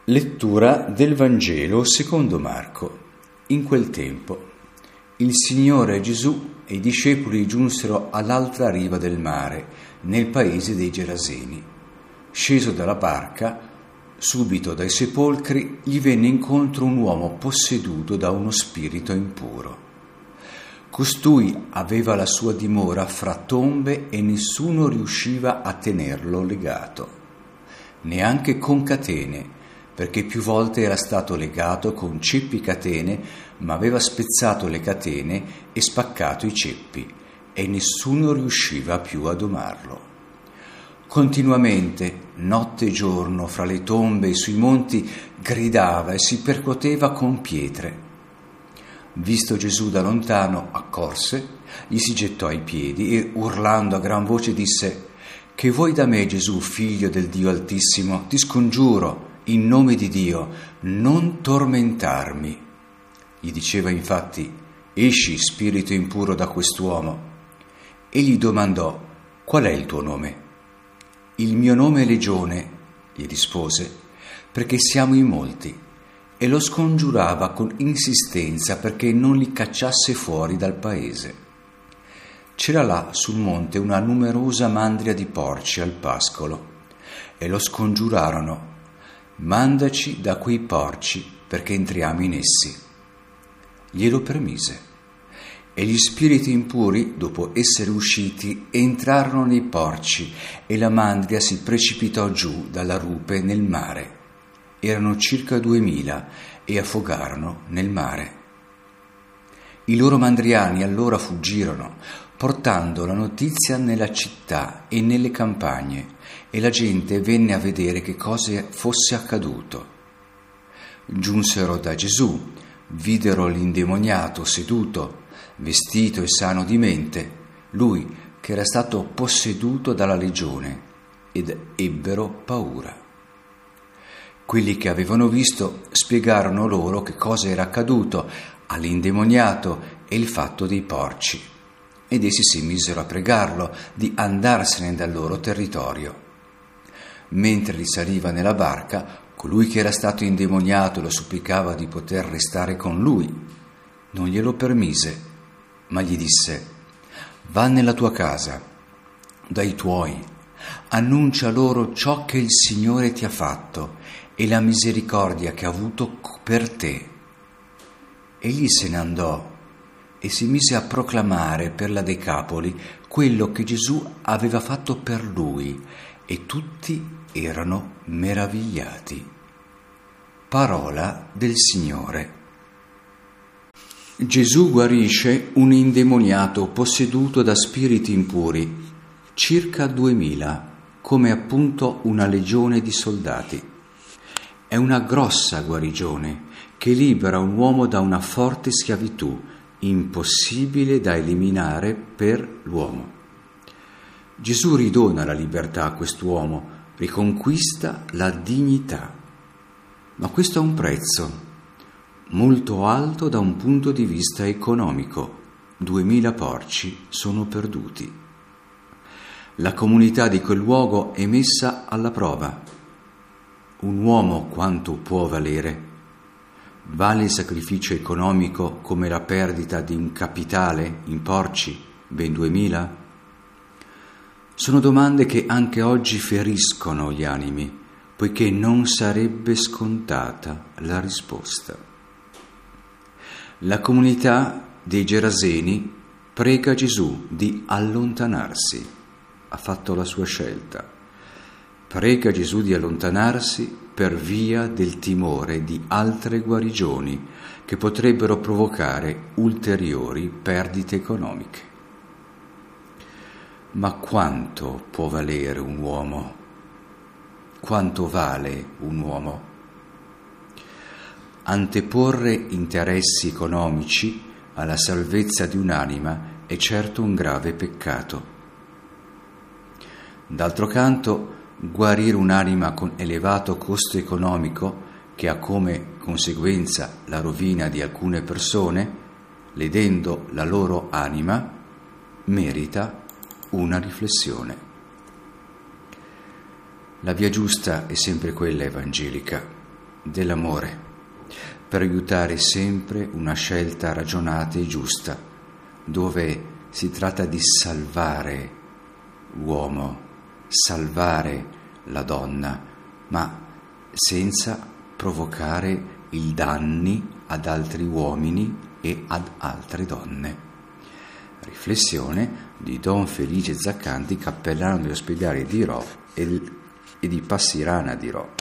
Lettura del Vangelo secondo Marco. In quel tempo, il Signore Gesù e i discepoli giunsero all'altra riva del mare, nel paese dei Geraseni. Sceso dalla barca, subito dai sepolcri gli venne incontro un uomo posseduto da uno spirito impuro. Costui aveva la sua dimora fra tombe e nessuno riusciva a tenerlo legato, neanche con catene, perché più volte era stato legato con ceppi catene, ma aveva spezzato le catene e spaccato i ceppi, e nessuno riusciva più a domarlo. Continuamente, notte e giorno, fra le tombe e sui monti, gridava e si percuoteva con pietre. Visto Gesù da lontano, accorse, gli si gettò ai piedi e, urlando a gran voce, disse: «Che vuoi da me, Gesù, figlio del Dio Altissimo? Ti scongiuro, in nome di Dio, non tormentarmi». Gli diceva infatti: «Esci, spirito impuro, da quest'uomo». E gli domandò: «Qual è il tuo nome?» «Il mio nome è Legione», gli rispose, «perché siamo in molti». E lo scongiurava con insistenza perché non li cacciasse fuori dal paese. C'era là sul monte una numerosa mandria di porci al pascolo, e lo scongiurarono: «Mandaci da quei porci perché entriamo in essi». Glielo permise, e gli spiriti impuri, dopo essere usciti, entrarono nei porci e la mandria si precipitò giù dalla rupe nel mare. Erano circa 2000 e affogarono nel mare. I loro mandriani allora fuggirono, portando la notizia nella città e nelle campagne, e la gente venne a vedere che cosa fosse accaduto. Giunsero da Gesù, videro l'indemoniato seduto, vestito e sano di mente, lui che era stato posseduto dalla legione, ed ebbero paura. Quelli che avevano visto spiegarono loro che cosa era accaduto all'indemoniato e il fatto dei porci, ed essi si misero a pregarlo di andarsene dal loro territorio. Mentre risaliva nella barca, colui che era stato indemoniato lo supplicava di poter restare con lui. Non glielo permise, ma gli disse: «Va nella tua casa, dai tuoi, annuncia loro ciò che il Signore ti ha fatto e la misericordia che ha avuto per te». Egli se ne andò e si mise a proclamare per la Decapoli quello che Gesù aveva fatto per lui, e tutti erano meravigliati. Parola del Signore. Gesù guarisce un indemoniato posseduto da spiriti impuri, circa 2000, come appunto una legione di soldati. È una grossa guarigione che libera un uomo da una forte schiavitù, impossibile da eliminare per l'uomo. Gesù ridona la libertà a quest'uomo, riconquista la dignità. Ma questo ha un prezzo molto alto da un punto di vista economico. 2000 porci sono perduti. La comunità di quel luogo è messa alla prova. Un uomo quanto può valere? Vale il sacrificio economico come la perdita di un capitale in porci, ben 2000? Sono domande che anche oggi feriscono gli animi, poiché non sarebbe scontata la risposta. La comunità dei Geraseni prega Gesù di allontanarsi. Ha fatto la sua scelta. Prega Gesù di allontanarsi per via del timore di altre guarigioni che potrebbero provocare ulteriori perdite economiche. Ma quanto può valere un uomo? Quanto vale un uomo? Anteporre interessi economici alla salvezza di un'anima è certo un grave peccato. D'altro canto, guarire un'anima con elevato costo economico, che ha come conseguenza la rovina di alcune persone, ledendo la loro anima, merita una riflessione. La via giusta è sempre quella evangelica. dell'amore, per aiutare sempre una scelta ragionata e giusta, dove si tratta di salvare l'uomo, salvare la donna, ma senza provocare i danni ad altri uomini e ad altre donne. Riflessione di Don Felice Zaccanti, cappellano dell'ospedale di Rho e di Passirana di Rho.